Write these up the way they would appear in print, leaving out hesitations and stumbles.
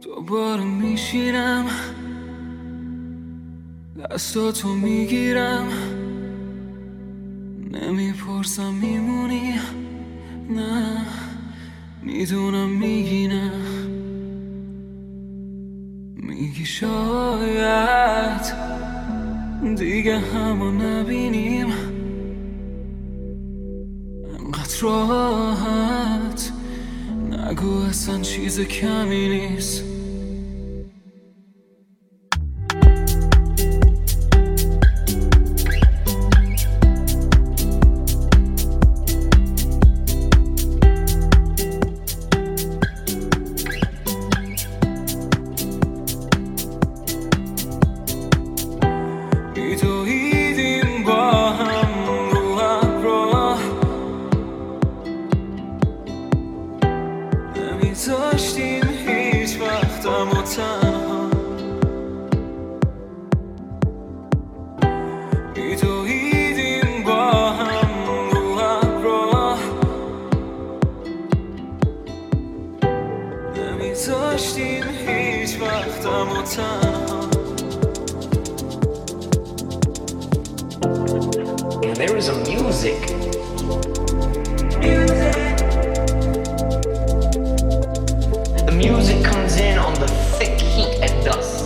دوباره میشینم دستاتو میگیرم نمیپرسم میمونی نه میدونم میگی نه میگی شاید دیگه همو نبینیم انقدر راحت نگو اصلا چیز کمی نیست داشتیم هیچ وقتم و تنها میدویدیم با هم رو ابرا نمیذاشتیم هیچ وقتم و تنها There is a music. Music comes in on the thick heat at dusk.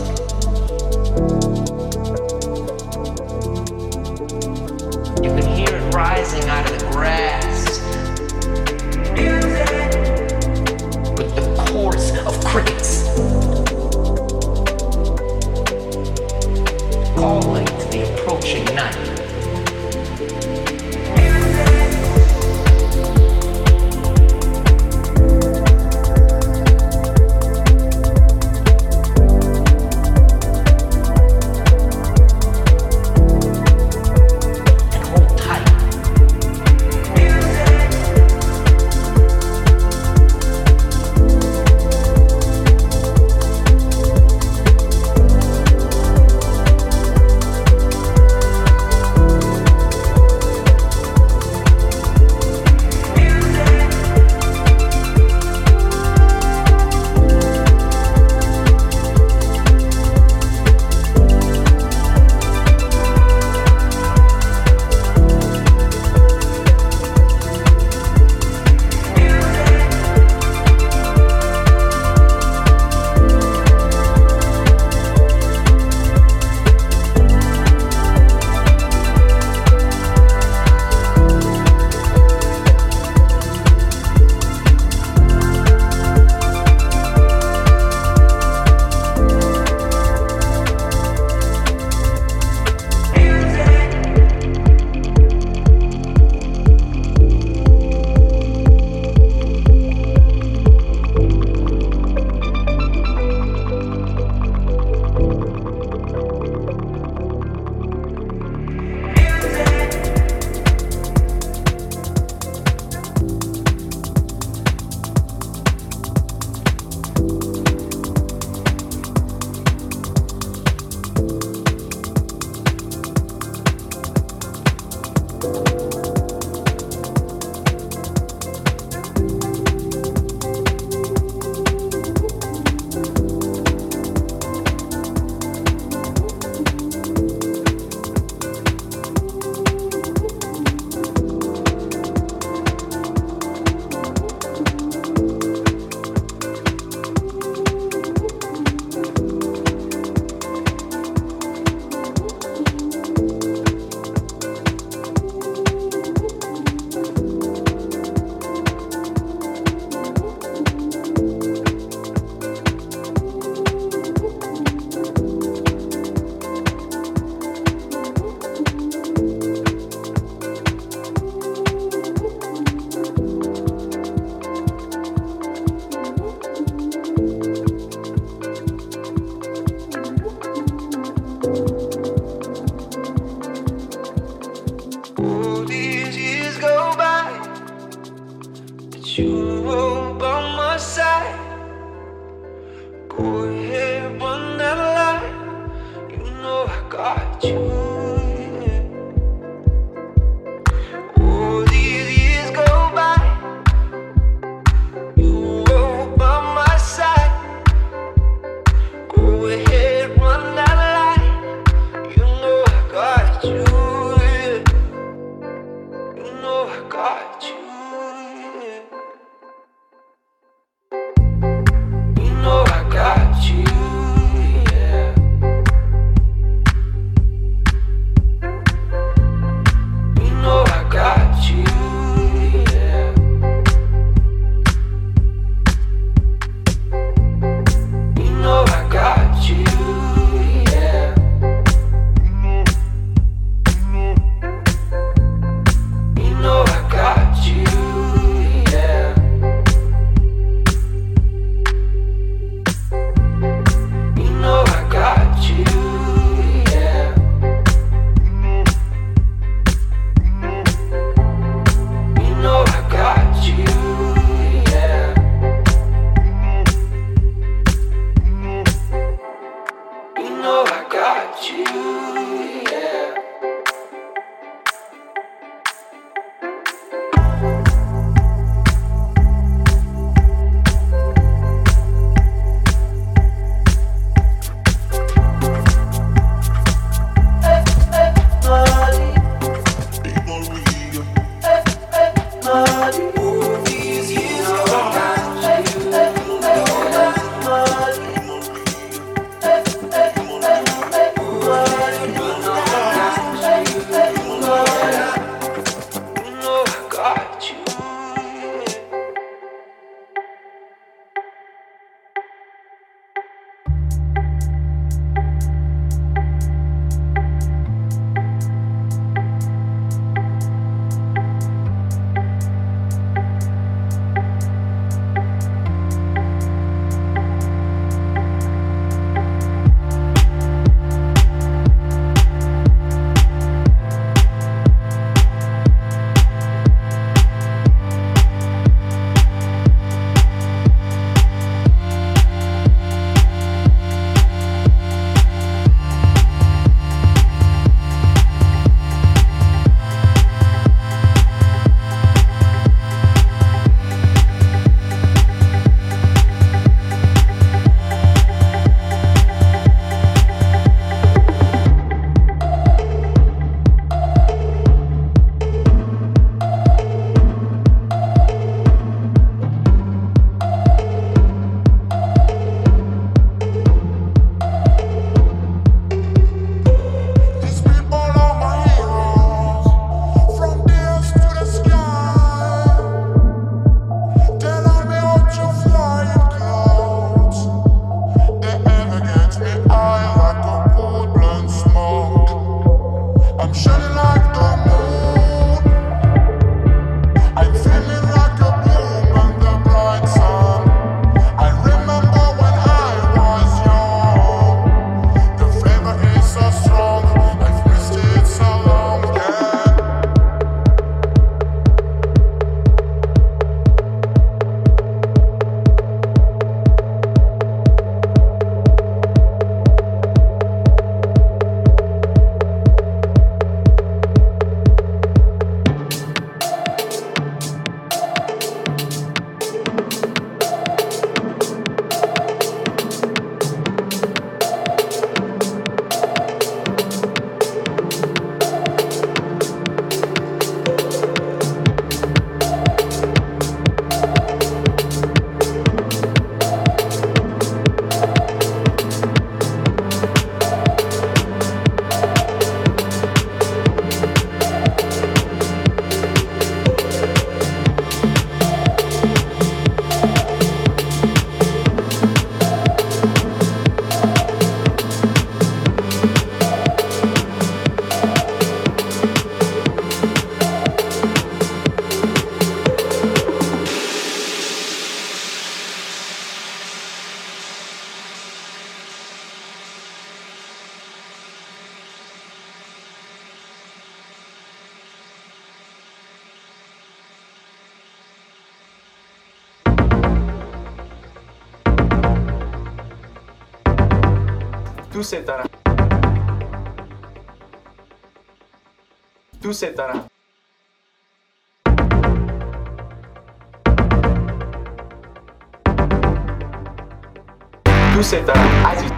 You can hear it rising out of the grass. Music. With the chorus of crickets calling to the approaching night. Got you. دوست دارم دوست دارم دوست دارم عزیز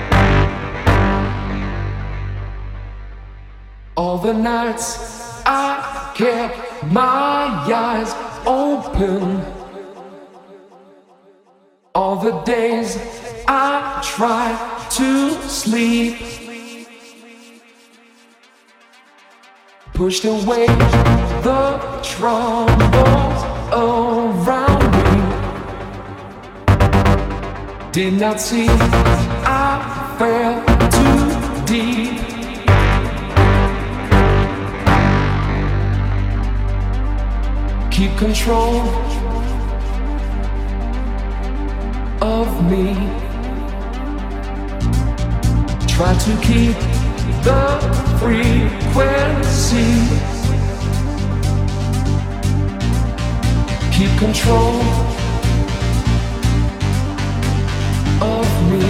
All the nights I kept my eyes open. All the days I tried to sleep. Pushed away the troubles around me. Did not see I fell too deep. Keep control of me. Try to keep the frequency. Keep control of me.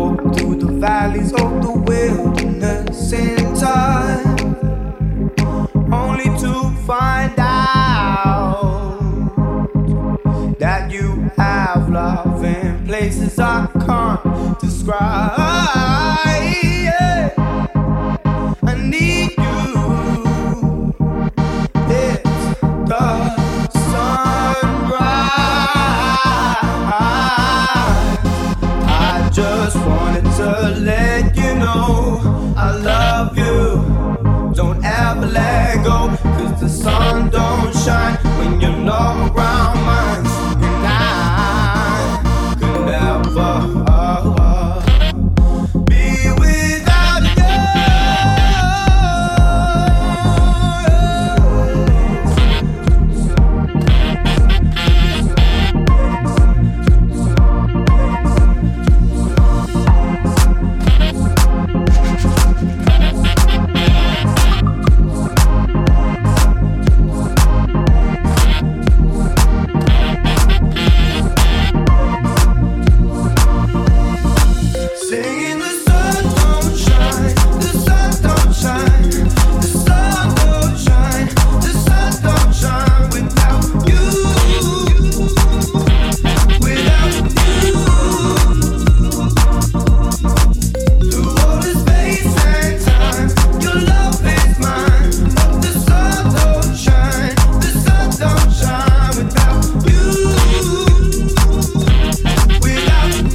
through the valleys of the wilderness in time, only to find out that you have love in places I can't describe. Yeah. I need you. It's the sunrise. I just wanted to let you know I love you. Don't ever let go, 'cause the sun don't shine when you're not around mine. And I could never be without you. Singing the sun don't shine, the sun don't shine, the sun don't shine, the sun don't shine without you, without you. Through all the space and time, your love is mine. The sun don't shine without you, without you.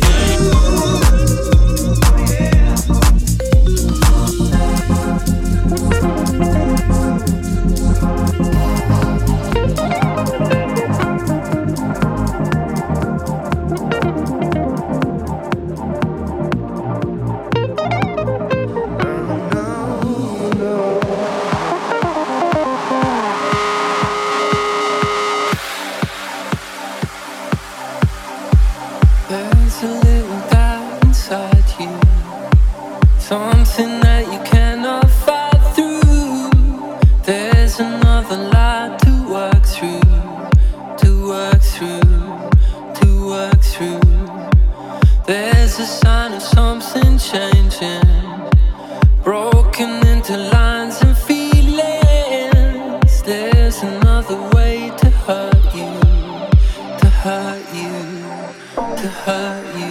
There's a little doubt inside you, something that you cannot fight through. There's another light to work through, to work through, to work through. There's a sign of something changing, broken into lines and feelings. There's another way to hurt you, to hurt you, to hurt you.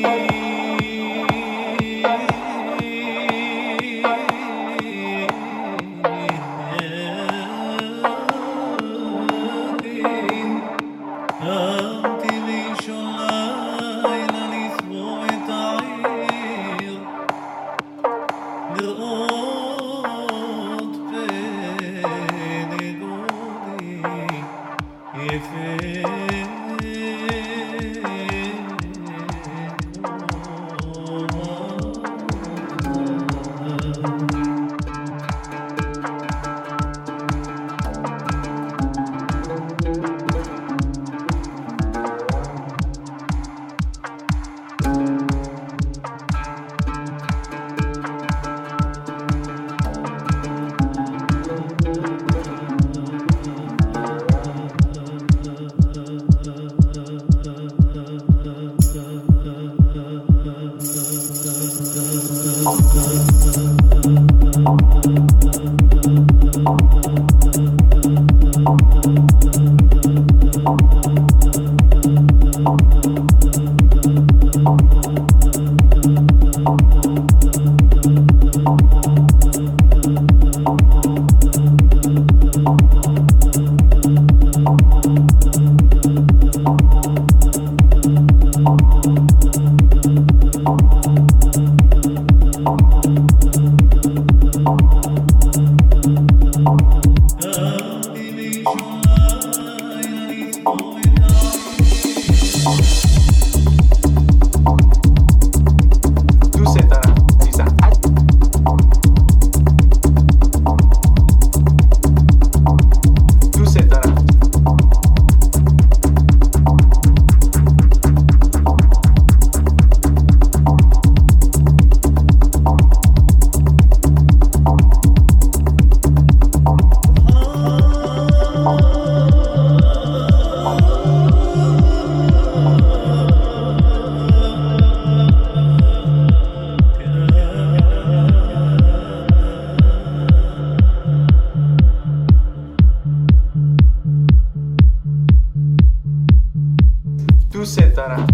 دوست دارم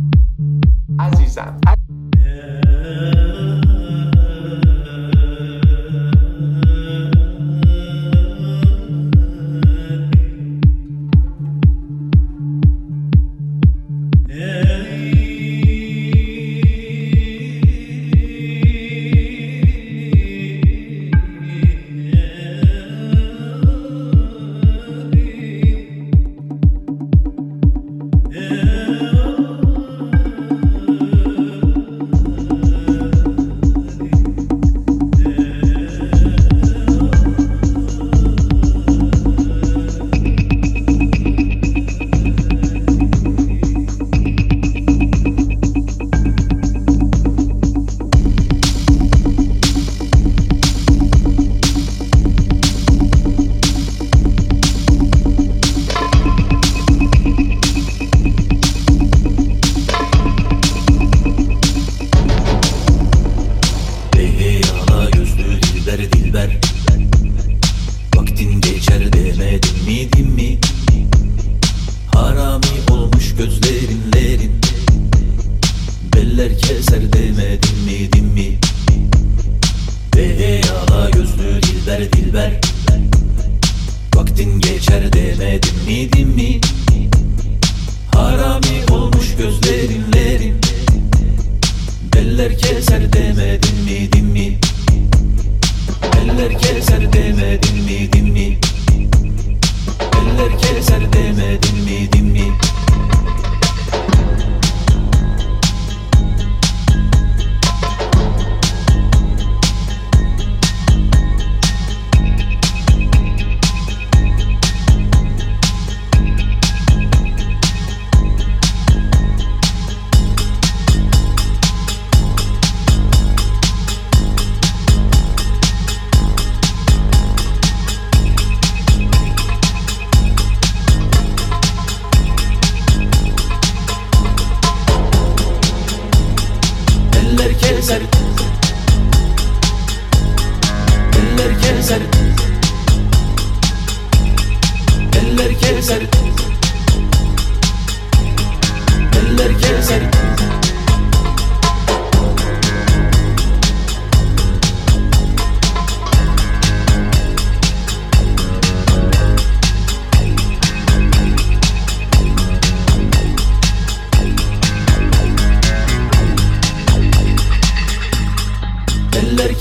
عزیزم.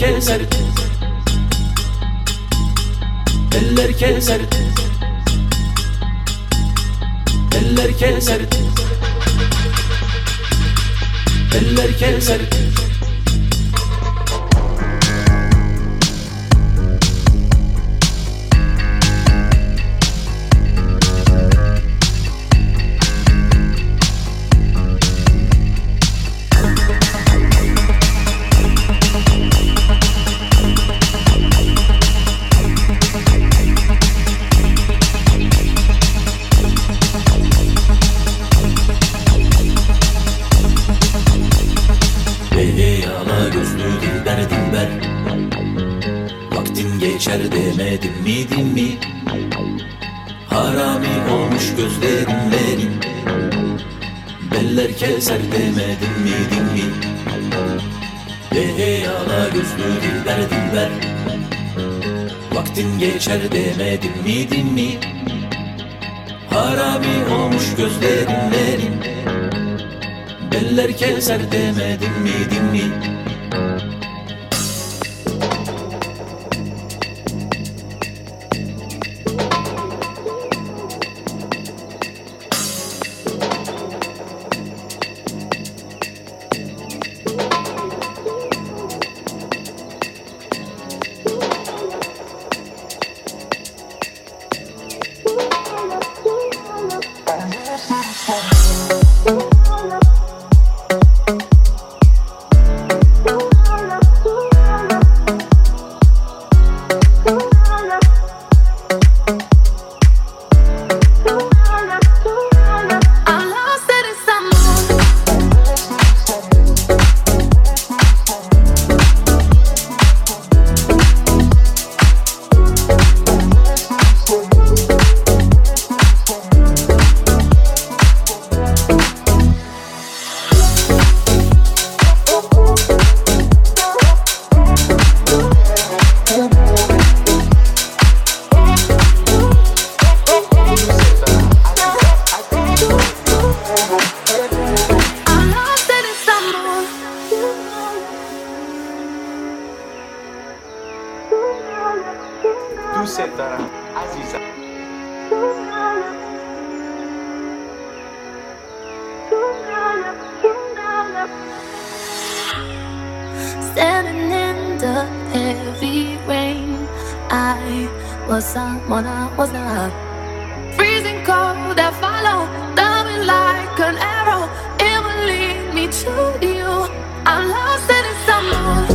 keser, eller keser, eller keser, eller keser. Geçer demedim mi din mi? Harami olmuş gözlerim benim. Beller keser demedim mi din mi? Yana gözlü dilber dilber. Vaktin geçer demedim mi din mi? Harami olmuş gözlerim benim. Beller keser demedim mi din mi? دوست دارم عزیزم. Standing in the heavy rain, I was someone I was not. Freezing cold that followed, coming like an arrow. It will lead me to you. I'm lost in someone.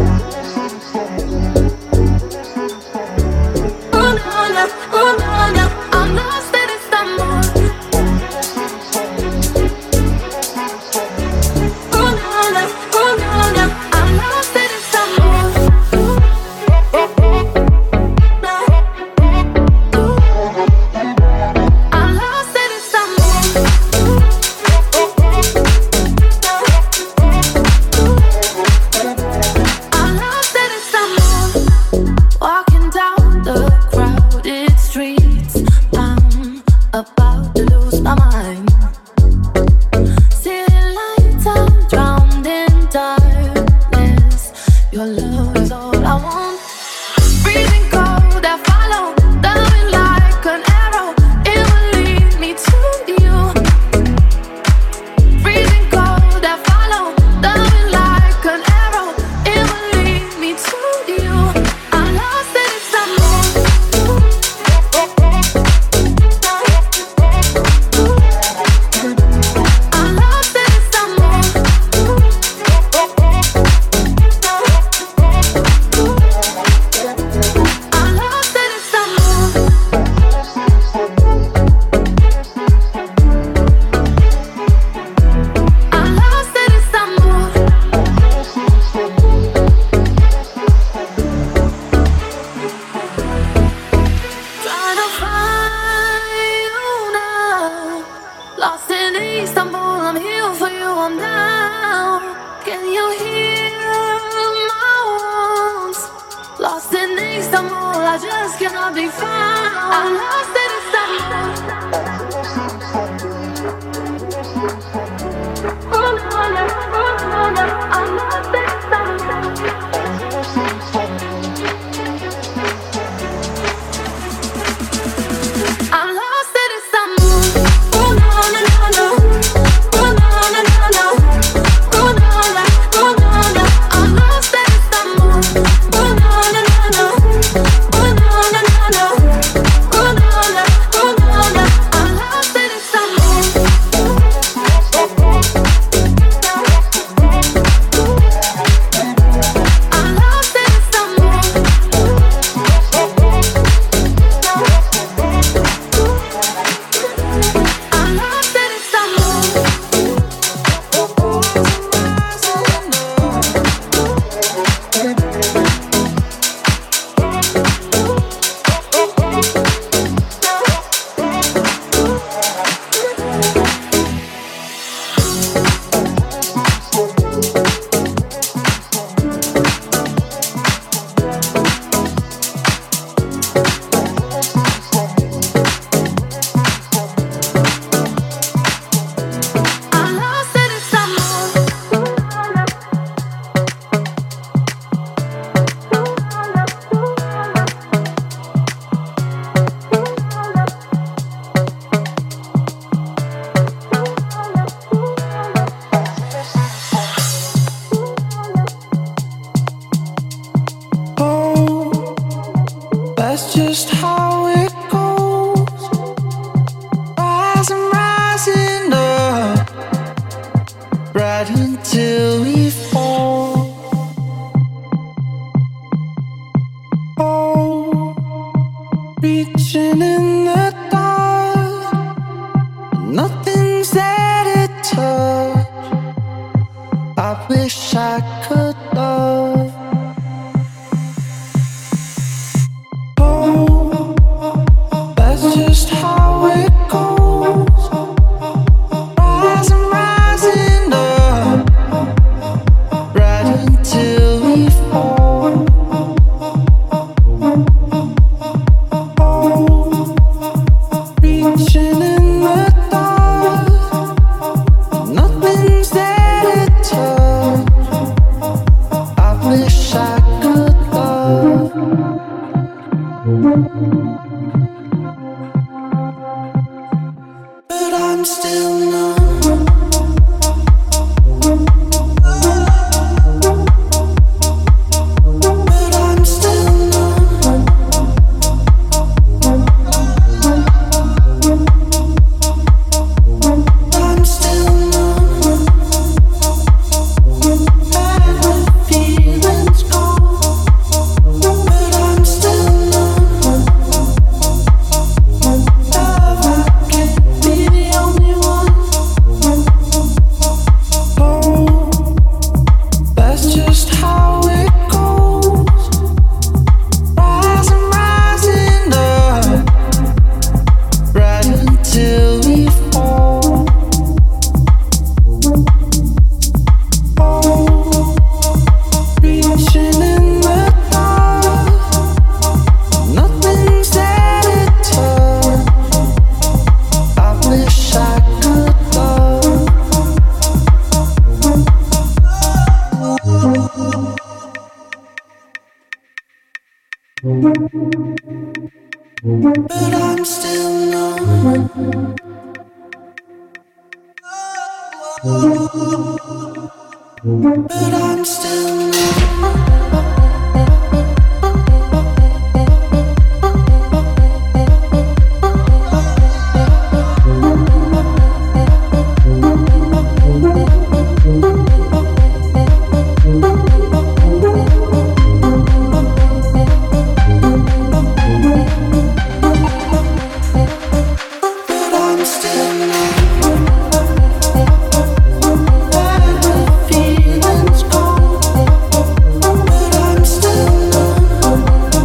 Oh no, no, oh no, no. I'm lost in someone. Oh no, no, oh no, no. I'm lost in someone. I'm lost in someone. I'm lost in someone. Walking down the crowded streets, I'm about to lose my mind. City lights, I'm drowned in darkness. Your love is all I want. Freezing cold that follow, coming like an arrow. It will lead me to you. Freezing cold that follow, coming like an arrow. It will lead me to you. I'm lost in someone. I'm lost in someone. I'm lost in someone. I'm lost in someone. Trying to find you now. Lost in Istanbul, I'm here for you, I'm down. Can you hear my wounds? Lost in Istanbul, I just cannot be found. I'm lost in Istanbul. Oh no, no, oh no, no. I'm lost in Istanbul. we fall. Oh, reaching in the dark, nothing's there to touch. I wish I could love. Oh, that's just how it goes. Rising, rising up, right until we fall. Oh, reaching in the dark, nothing's there to touch. I wish I could love. But I'm still numb. But I'm still numb. I'm still numb. And the feeling's gone. But I'm still numb. Love, I can't be the only one. Oh, that's just how it goes. Rising, rising up, right until we fall. Oh, reaching in the dark, nothing's there to touch. I wish I could love. But I'm still numb. But I'm still numb. But I'm still numb. And the feeling's gone. But I'm still numb.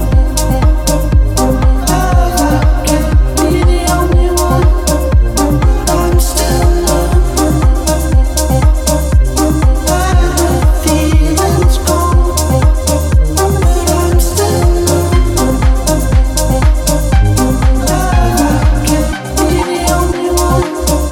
Love, I can't be the only one. I'm still numb. And the feeling's gone. But I'm still numb. Love, I can't be the only one.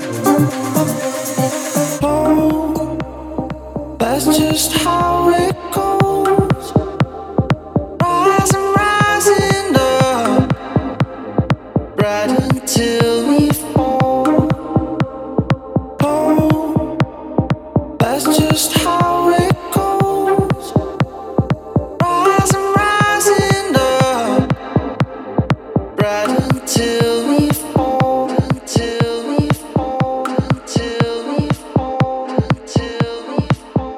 Oh, that's just how it goes. Rising, rising up, right until we fall. Oh, that's just how it goes. Rising, rising up, right until we fall. Until we fall. Until we fall. Until we fall.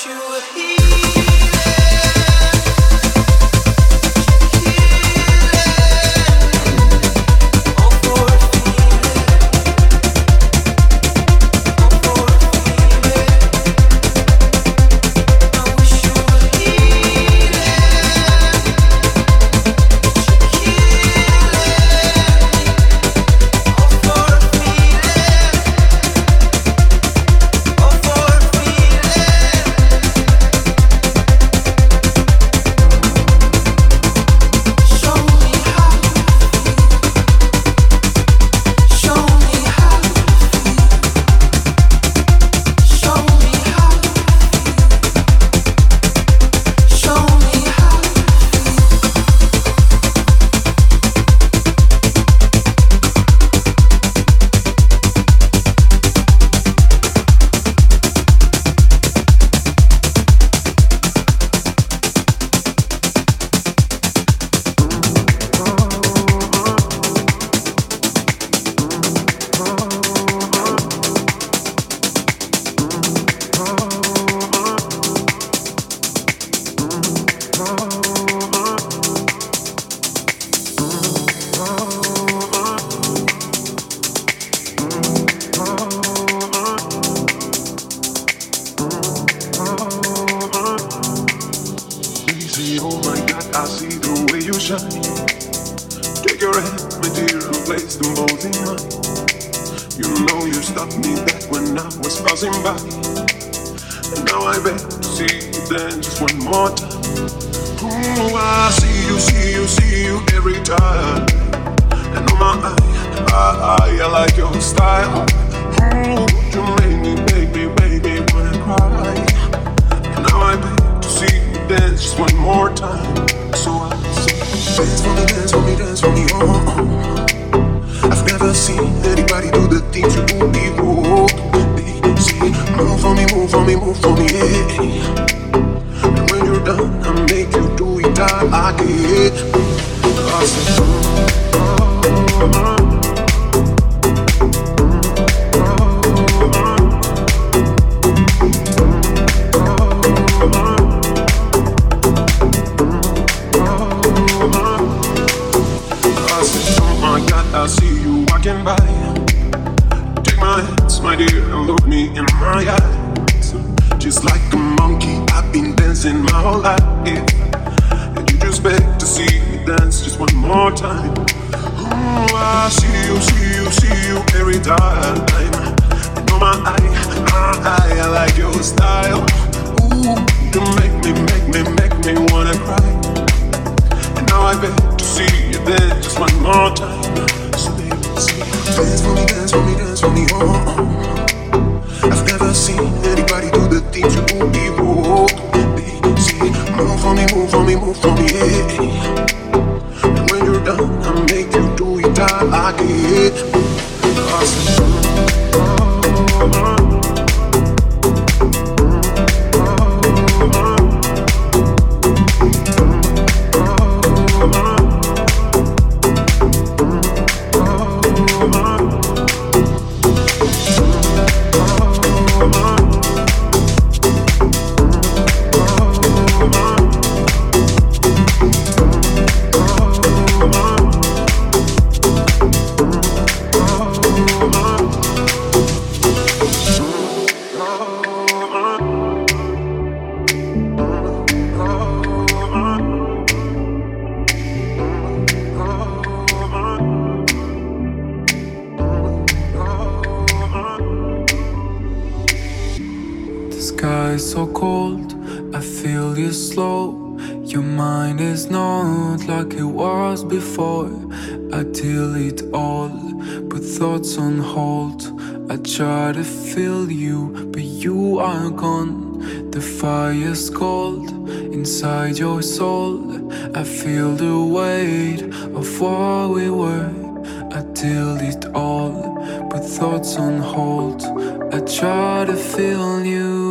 Try to feel you, but you are gone. The fire's cold inside your soul. I feel the weight of what we were. I delete all, put thoughts on hold. I try to feel you.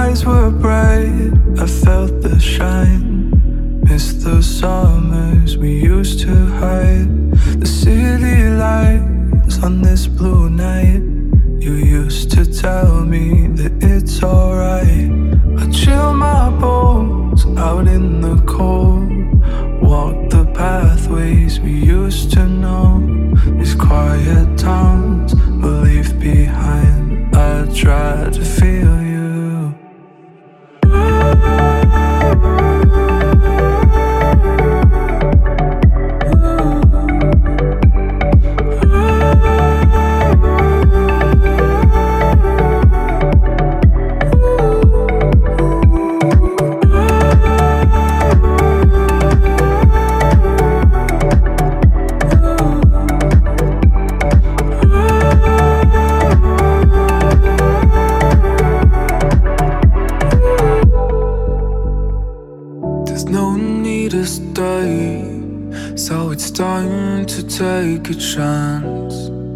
skies were bright, I felt the shine. Missed the summers we used to hide. The city lights on this blue night. You used to tell me that it's alright. I chill my bones out in the cold. Walk the pathways we used to know. These quiet towns we'll leave behind. I try to feel you. So it's time to take a chance.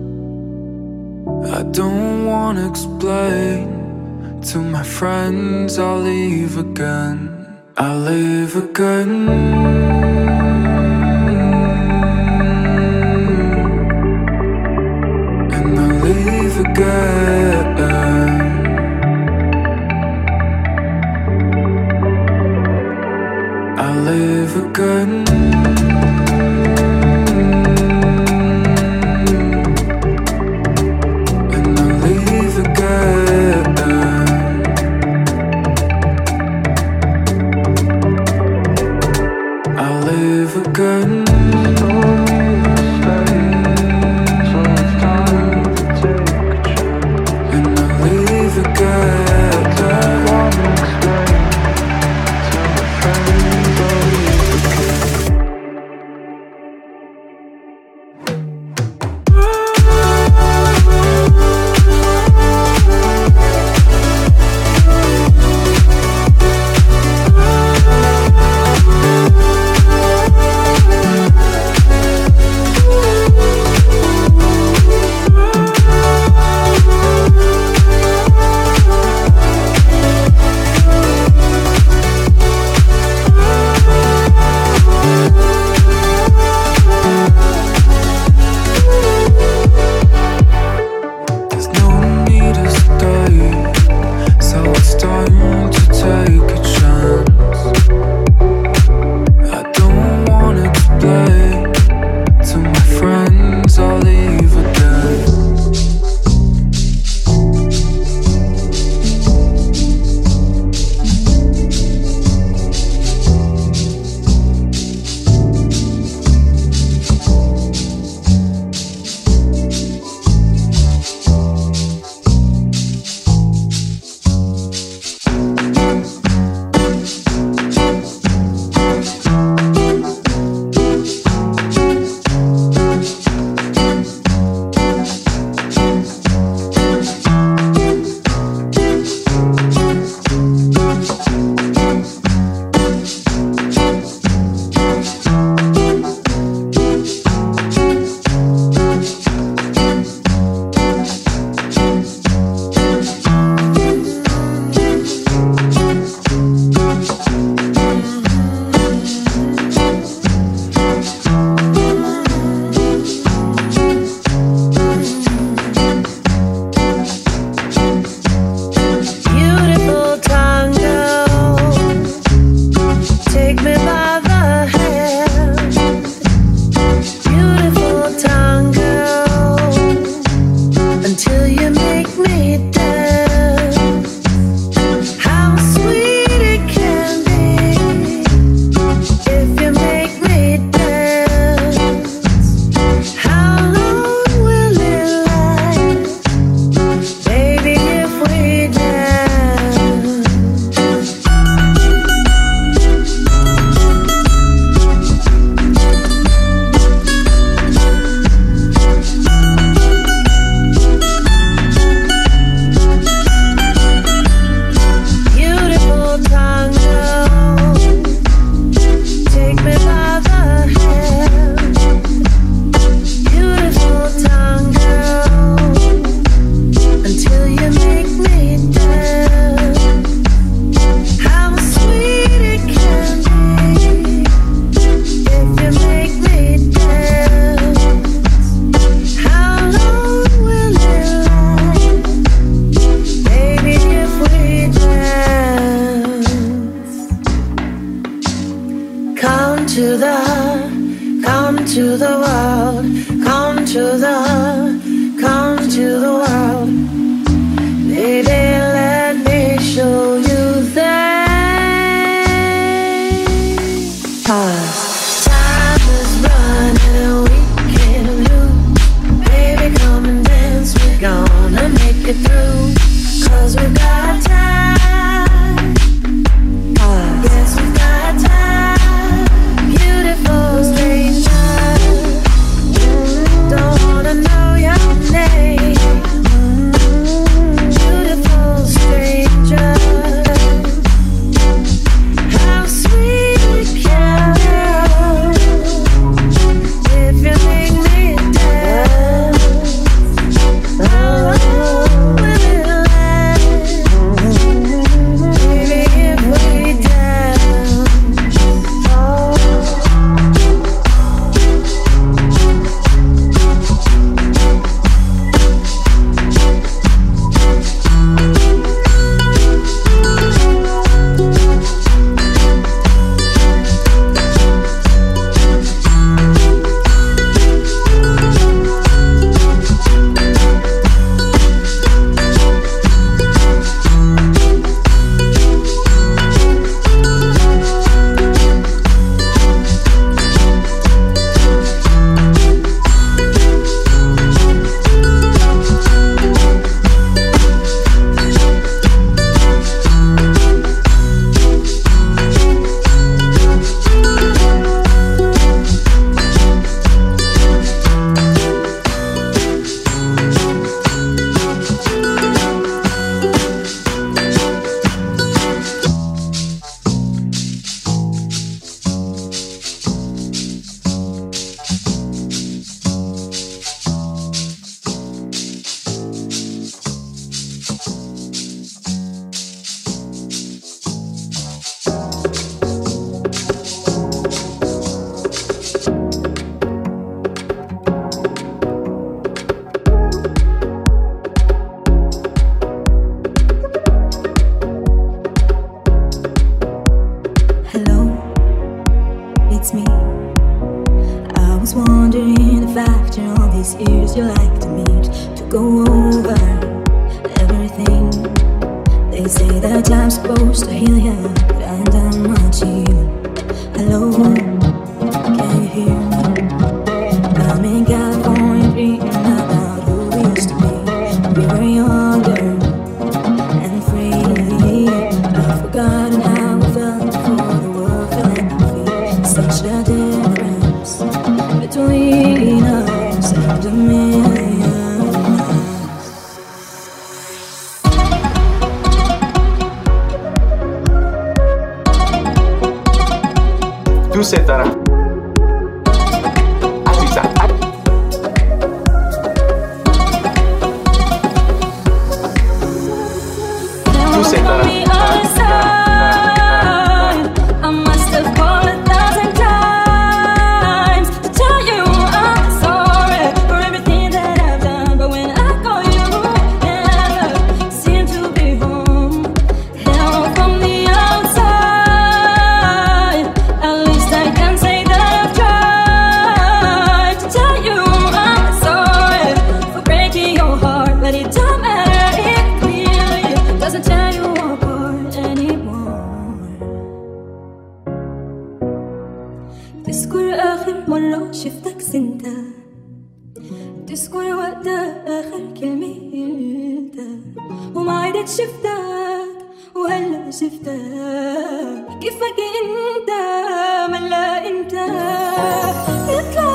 I don't wanna explain to my friends I'll leave again. I'll leave again. And I'll leave again. I'll live again. And I'll leave again. I'll to the world, come to the world. Baby, let me show you things. Time is running and we can't lose. Baby, come and dance, we're gonna make it through. 'Cause we've got time. Yes, we've got time. Beautiful stranger, don't wanna know your name. Beautiful stranger, how sweet we can be if you make me dance. How long will it last, baby, if we dance? Hello, it's me. I was wondering if after all these years you like to meet to go over everything. They say that time's supposed to heal you, but I'm done much healing. Hello, can you hear me? I'm in California dreaming about who we used to be when we were younger and free. I've forgotten how we felt before the world fell at our feet. Such a difference between us and a million miles. Tu sais, Tara. Aziza. Tu sais, Tara. I must have called 1,000 times to tell you I'm sorry for everything that I've done. But when I call you, never seem to be home. Help from the outside. At least I can say that I've tried to tell you I'm sorry for breaking your heart. But it don't matter, it clearly doesn't tear you apart anymore. تذكر آخر مرة شفتك سنتها، تذكر وقتها آخر كلمة قلتها، وما عدت شفتك وهلا شفتك كيفك انت ملا انت. اطلع